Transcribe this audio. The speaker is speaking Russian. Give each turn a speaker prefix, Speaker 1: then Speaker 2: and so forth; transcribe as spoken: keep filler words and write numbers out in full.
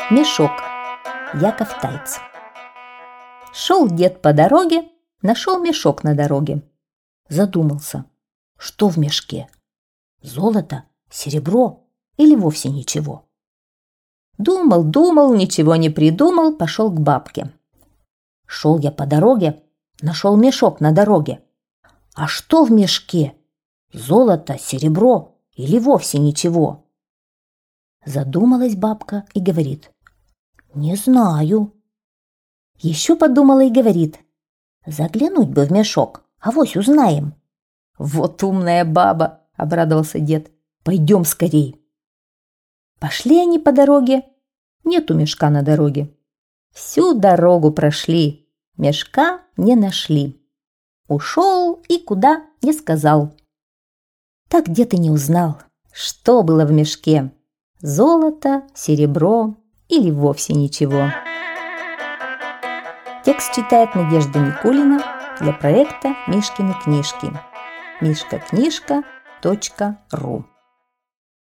Speaker 1: Мешок. Яков Тайц. Шел дед по дороге, нашел мешок на дороге. Задумался, что в мешке? Золото, серебро или вовсе ничего? Думал, думал, ничего не придумал, пошел к бабке. Шел я по дороге, нашел мешок на дороге. А что в мешке? Золото, серебро или вовсе ничего? Задумалась бабка и говорит: не знаю. Еще подумала и говорит: заглянуть бы в мешок, авось узнаем. Вот умная баба, обрадовался дед. Пойдем скорей. Пошли они по дороге. Нету мешка на дороге. Всю дорогу прошли, мешка не нашли. Ушел и куда не сказал. Так дед и не узнал, что было в мешке. Золото, серебро или вовсе ничего. Текст читает Надежда Никулина для проекта Мишкины книжки. мишка книжка точка ру